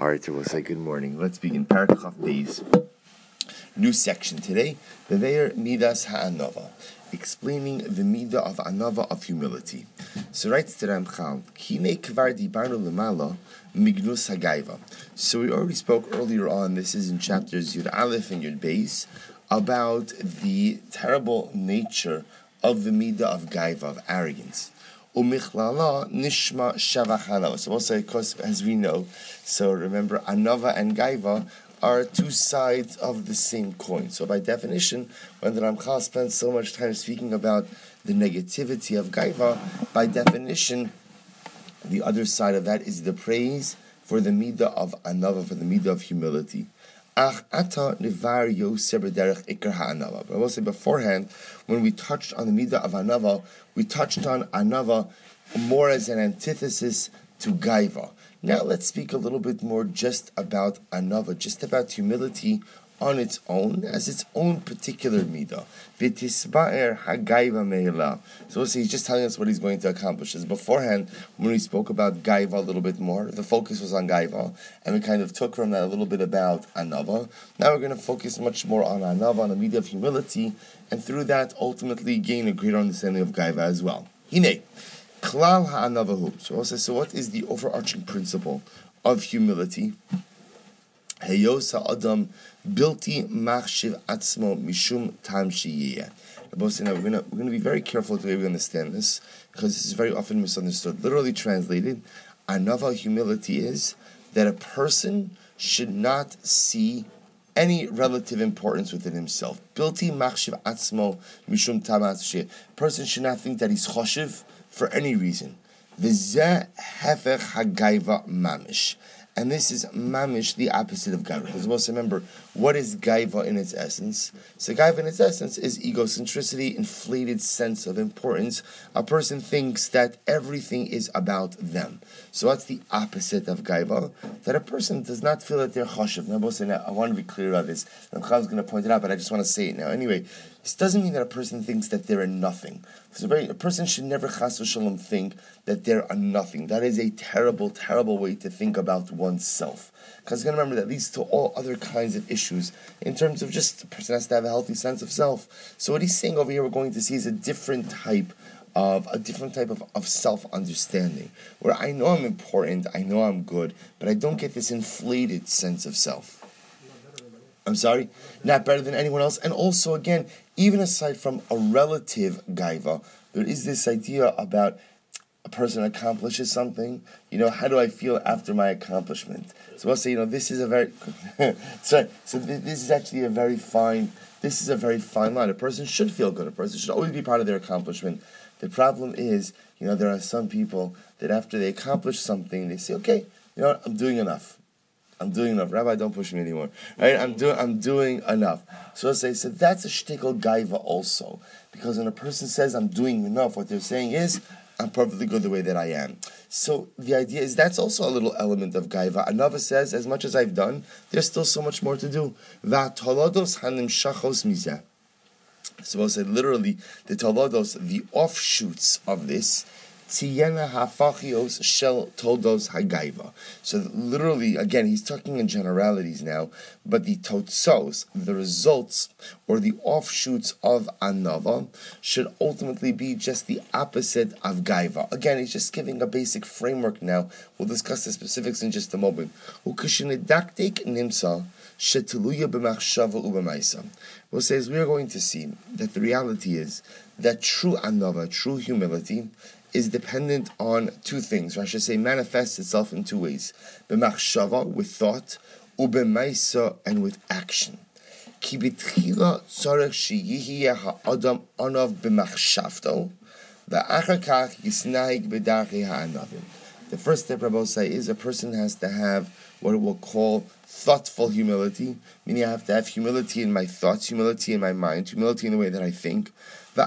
All right, so we'll say good morning. Let's begin. Parakaf Beis. New section today. Beveir Midas Ha'anava. Explaining the midah of anava, of humility. So writes the Ramchal, Kine kvar dibarnu lemala mignus hagaiva. So we already spoke earlier on, this is in chapters Yud Aleph and Yud Beis, about the terrible nature of the midah of gaiva, of arrogance. Umichlala nishma shavach. So also, of course, as we know, so remember, anava and gaiva are two sides of the same coin. So by definition, when the Ramchal spends so much time speaking about the negativity of gaiva, by definition, the other side of that is the praise for the midah of anava, for the midah of humility. But I will say beforehand, when we touched on the midah of anava, we touched on anava more as an antithesis to gaiva. Now let's speak a little bit more just about anava, just about humility on its own, as its own particular midah. V'tisba'er hagaiva meila. So he's just telling us what he's going to accomplish. As beforehand, when we spoke about gaiva a little bit more, the focus was on gaiva, and we kind of took from that a little bit about anava. Now we're going to focus much more on anava, on the midah of humility, and through that ultimately gain a greater understanding of gaiva as well. Hine. Klal ha'anavahu. So what is the overarching principle of humility? Heyosa adam bilti machshiv atzmo mishum tam shiyeh. Now we're going to be very careful the way we understand this, because this is very often misunderstood. Literally translated, anava, humility, is that a person should not see any relative importance within himself. Bilti machshiv atzmo mishum tam shiyeh. A person should not think that he's choshev for any reason. V'zeh hefech hagaiva mamish. And this is mamish, the opposite of gaiva. Because most remember, what is gaiva in its essence? So gaiva in its essence is egocentricity, inflated sense of importance. A person thinks that everything is about them. So what's the opposite of gaiva? That a person does not feel that they're chashuv. Now, I want to be clear about this. Ramchal is going to point it out, but I just want to say it now. Anyway, this doesn't mean that a person thinks that they're a nothing. A person should never chas v'shalom think that they're a nothing. That is a terrible, terrible way to think about oneself. Because you got to remember that leads to all other kinds of issues in terms of just a person has to have a healthy sense of self. So what he's saying over here, we're going to see, is a different type of self-understanding, where I know I'm important, I know I'm good, but I don't get this inflated sense of self. I'm sorry, not better than anyone else. And also, again, even aside from a relative gaiva, there is this idea about a person accomplishes something. How do I feel after my accomplishment? So I'll say, this is a very sorry. So this is actually a very fine. This is a very fine line. A person should feel good. A person should always be proud of their accomplishment. The problem is, there are some people that after they accomplish something, they say, okay, I'm doing enough. I'm doing enough. Rabbi, don't push me anymore. Right? I'm doing enough. So I say, so that's a shtickle gaiva also. Because when a person says, I'm doing enough, what they're saying is, I'm perfectly good the way that I am. So the idea is that's also a little element of gaiva. Anava says, as much as I've done, there's still so much more to do. Va'tolodos hanim shachos mizeh. So I said, literally, the tolodos, the offshoots of this, Tiyena hafachios shel toldos hagaiva. So literally, again, he's talking in generalities now, but the totzos, the results, or the offshoots of anava, should ultimately be just the opposite of gaiva. Again, he's just giving a basic framework now. We'll discuss the specifics in just a moment. Ukishinedaktik nimsa shetuluya b'machshava ub'maisa. We'll say, as we are going to see, that the reality is that true anava, true humility, is dependent on two things, or I should say manifests itself in two ways. B'machshava, with thought, u'b'maisa, and with action. Ki b'tchila tzarech sheyihiyeh ha'adam anav b'machshavto, v'achar kach yisnahig b'darchei ha'anavim. The first step, Rabbi say, is a person has to have what we'll call thoughtful humility, meaning I have to have humility in my thoughts, humility in my mind, humility in the way that I think. So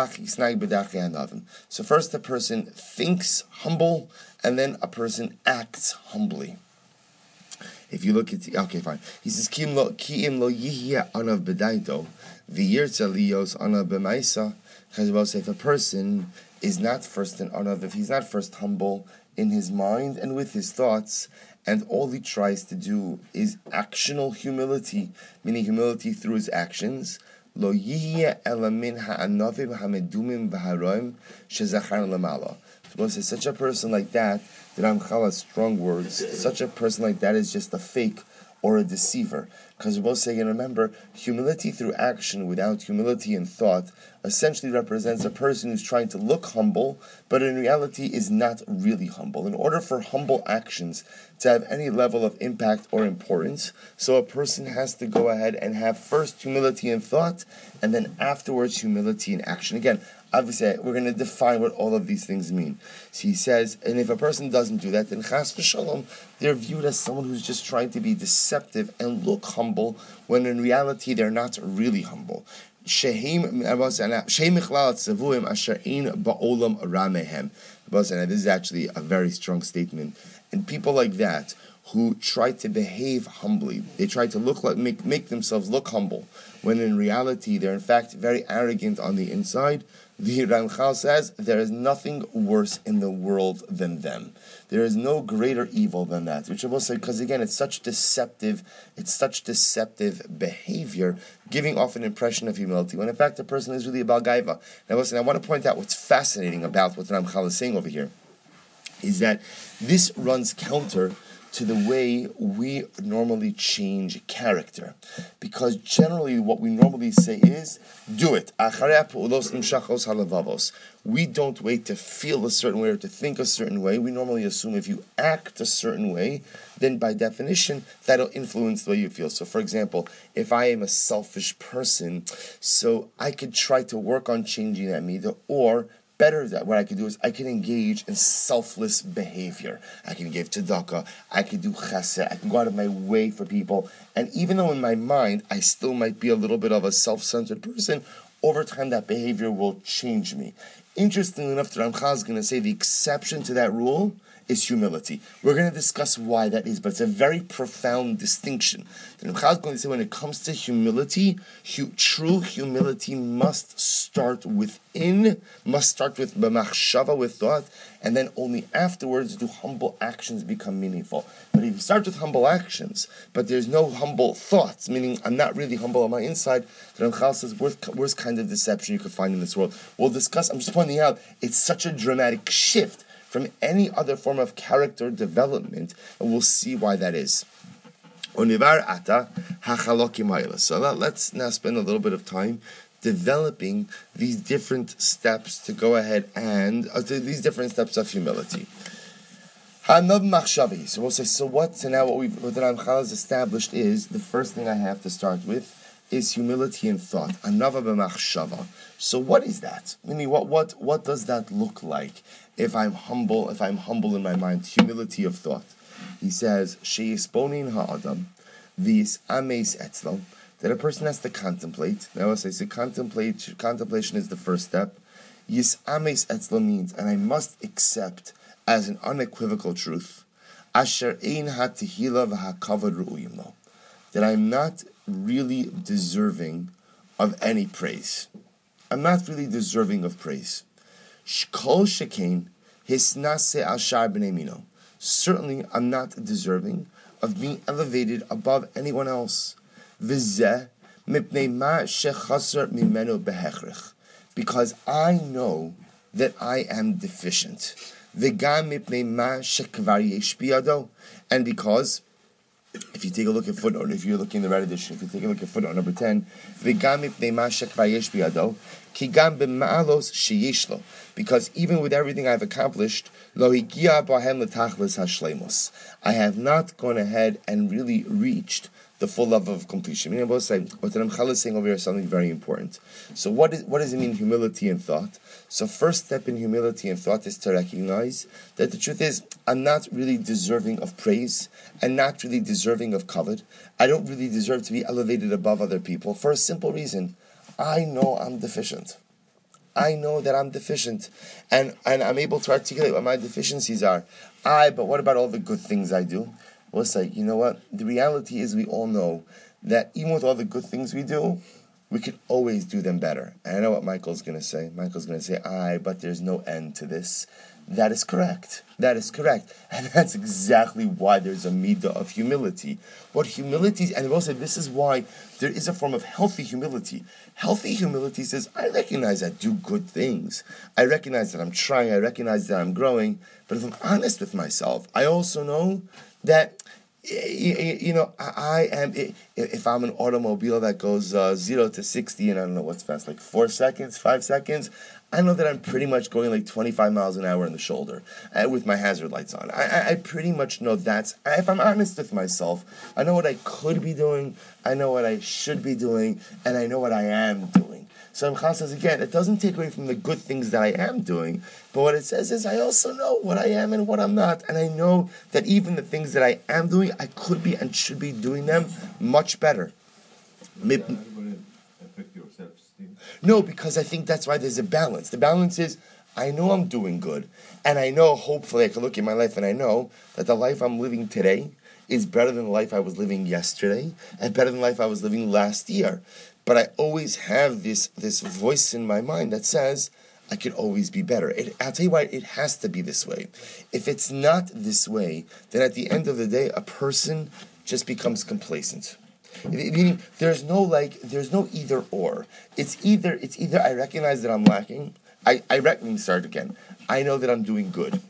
first a person thinks humble, and then a person acts humbly. If you look at okay, fine. He says ki im lo yihya anav b'daydo v'yirtza liyos anav b'maisa. Because if a person is not first in anav, if he's not first humble in his mind and with his thoughts, and all he tries to do is actional humility, meaning humility through his actions. Lo yihye ela min ha'anavim ha'medumim v'haroim shezachar lamala. Such a person like that, the Ramchal has strong words, such a person like that is just a fake or a deceiver. Because we're both saying, and remember, humility through action without humility in thought essentially represents a person who's trying to look humble, but in reality is not really humble. In order for humble actions to have any level of impact or importance, so a person has to go ahead and have first humility in thought, and then afterwards humility in action. Again, obviously, we're going to define what all of these things mean. So he says, and if a person doesn't do that, then chas v'shalom, they're viewed as someone who's just trying to be deceptive and look humble, when in reality they're not really humble. This is actually a very strong statement. And people like that, who try to behave humbly, they try to look like make themselves look humble, when in reality they're in fact very arrogant on the inside. The Ramchal says there is nothing worse in the world than them. There is no greater evil than that. Which I will say, because again, it's such deceptive behavior, giving off an impression of humility, when in fact the person is really a Baal Gaiva. Now listen, I want to point out what's fascinating about what the Ramchal is saying over here, is that this runs counter to the way we normally change character. Because generally what we normally say is, do it. We don't wait to feel a certain way or to think a certain way. We normally assume if you act a certain way, then by definition, that'll influence the way you feel. So for example, if I am a selfish person, so I could try to work on changing that meter, or better, that what I can do is I can engage in selfless behavior. I can give tzedakah, I can do chesed, I can go out of my way for people. And even though in my mind I still might be a little bit of a self-centered person, over time that behavior will change me. Interestingly enough, the Ramchal is going to say the exception to that rule is humility. We're going to discuss why that is, but it's a very profound distinction. The Ramchal is going to say when it comes to humility, true humility must start within, must start with b'machshava, with thought, and then only afterwards do humble actions become meaningful. But if you start with humble actions, but there's no humble thoughts, meaning I'm not really humble on my inside, the Ramchal says, worst kind of deception you could find in this world. We'll discuss, I'm just pointing out, it's such a dramatic shift from any other form of character development, and we'll see why that is. So let's now spend a little bit of time developing these different steps to go ahead and these different steps of humility. So we'll say, so what the Ramchal has established is, the first thing I have to start with is humility in thought. Anava b'machshava. So what is that? Meaning, what does that look like? If I'm humble in my mind, humility of thought. He says, she'isponin ha'adam, vis ames etzlo, that a person has to contemplate. Now, I say, so contemplation is the first step. Yis ames etzlo means, and I must accept as an unequivocal truth, asher ein hatihila v'hakavod ru'uyim lo, that I'm not really deserving of any praise. I'm not really deserving of praise. Shkol shekain hisnase ashar b'nei mino. Certainly, I'm not deserving of being elevated above anyone else. V'zeh mipnei ma shechaser mimeno behechrich. Because I know that I am deficient. V'gam mipnei ma shekvar yesh biyado. And because, if you take a look at footnote, if you're looking in the red edition, if you take a look at footnote number 10, because even with everything I've accomplished, I have not gone ahead and really reached the full level of completion. Meaning, I will say, what the Ramchal is saying over here is something very important. So what does it mean, humility and thought? So first step in humility and thought is to recognize that the truth is, I'm not really deserving of praise, and not really deserving of kavod. I don't really deserve to be elevated above other people, for a simple reason. I know I'm deficient. I know that I'm deficient, and I'm able to articulate what my deficiencies are. But what about all the good things I do? We'll say, you know what? The reality is, we all know that even with all the good things we do, we can always do them better. And I know what Michael's going to say. Michael's going to say, but there's no end to this. That is correct. That is correct. And that's exactly why there's a midah of humility. What humility is, and I will say this is why there is a form of healthy humility. Healthy humility says, I recognize I do good things. I recognize that I'm trying. I recognize that I'm growing. But if I'm honest with myself, I also know that I am. If I'm an automobile that goes 0 to 60 and I don't know what's fast, like 4 seconds, 5 seconds, I know that I'm pretty much going like 25 miles an hour in the shoulder with my hazard lights on. I pretty much know that's. If I'm honest with myself, I know what I could be doing, I know what I should be doing, and I know what I am doing. So Ramchal says again, it doesn't take away from the good things that I am doing, but what it says is I also know what I am and what I'm not, and I know that even the things that I am doing, I could be and should be doing them much better. No, because I think that's why there's a balance. The balance is, I know I'm doing good, and I know, hopefully, I can look at my life and I know that the life I'm living today is better than the life I was living yesterday, and better than the life I was living last year. But I always have this voice in my mind that says, I could always be better. I'll tell you why it has to be this way. If it's not this way, then at the end of the day, a person just becomes complacent. Meaning, there's no either or. It's either I recognize that I'm lacking. Let me start again. I know that I'm doing good.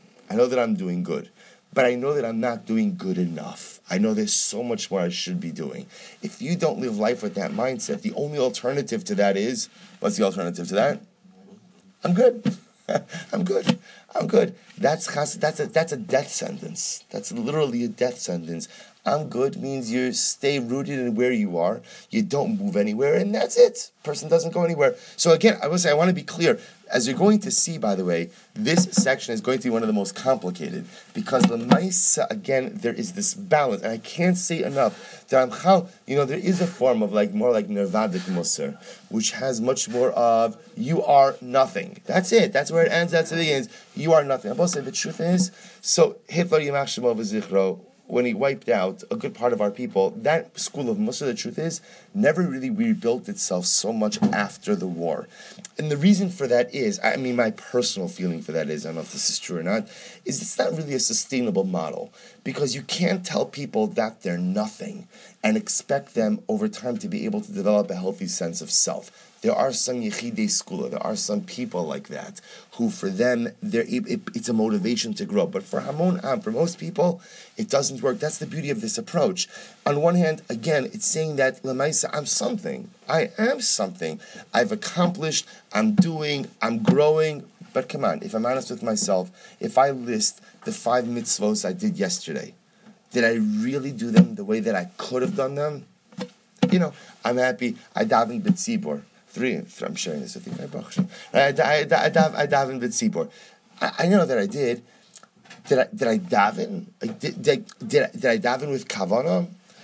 But I know that I'm not doing good enough. I know there's so much more I should be doing. If you don't live life with that mindset, the only alternative to that is, what's the alternative to that? I'm good. I'm good. That's a death sentence. That's literally a death sentence. I'm good means you stay rooted in where you are. You don't move anywhere, and that's it. Person doesn't go anywhere. So again, I will say, I want to be clear. As you're going to see, by the way, this section is going to be one of the most complicated because l'maisa, again, there is this balance, and I can't say enough that there is a form of more like Nirvadik Musar, which has much more of you are nothing. That's it. That's where it ends. That's where it ends. You are nothing. I will say the truth is, so Hitler Yimach Shemo V'Zichro, when he wiped out a good part of our people, that school of Musar, the truth is, never really rebuilt itself so much after the war. And the reason for that is, my personal feeling for that is, I don't know if this is true or not, is it's not really a sustainable model. Because you can't tell people that they're nothing and expect them over time to be able to develop a healthy sense of self. There are some Yechidei Skula, there are some people like that, who for them, it's a motivation to grow. But for Hamon Am, for most people, it doesn't work. That's the beauty of this approach. On one hand, again, it's saying that, Lamaisa, I'm something. I am something. I've accomplished, I'm doing, I'm growing. But come on, if I'm honest with myself, if I list the 5 mitzvos I did yesterday, did I really do them the way that I could have done them? I'm happy. I davened b'tzibor. I'm sharing this with you. I davened b'tzibor. I know that I did. Did I daven? Did I daven with kavana?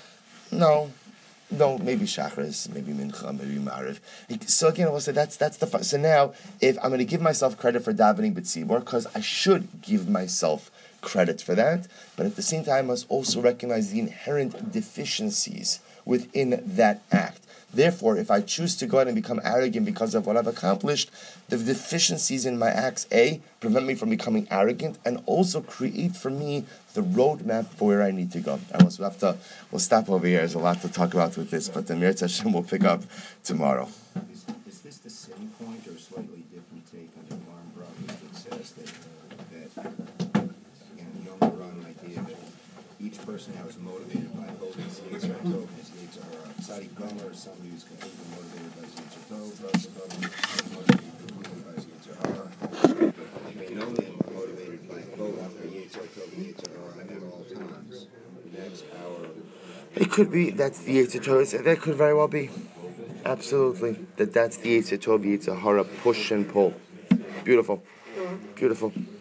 No, maybe Shachris, maybe Mincha, maybe Mariv. So again, I will say that's the fun. So now, if I'm going to give myself credit for davening b'tzibor, because I should give myself credit for that, but at the same time, I must also recognize the inherent deficiencies within that act. Therefore, if I choose to go out and become arrogant because of what I've accomplished, the deficiencies in my acts, A, prevent me from becoming arrogant, and also create for me the roadmap for where I need to go. We'll stop over here. There's a lot to talk about with this, but the Mir Hashem will pick up tomorrow. Is this the same point or a slightly different take on the Alarm Brothers that says that again, the overall idea that each person now is motivated by both his Yitzhak Tov and his Yitzhak Tzaddik Gomer, somebody who's completely motivated by his Yitzhak Tov, Rasa Gomer, motivated completely by his Yitzhak Hara. They can only be motivated by both their Yitzhak Tov and Yitzhak Hara at all times. That's our... It could be, that's the Yitzhak Tov, that could very well be. Absolutely. That's the Yitzhak Tov, Yitzhak Hara, push and pull. Beautiful.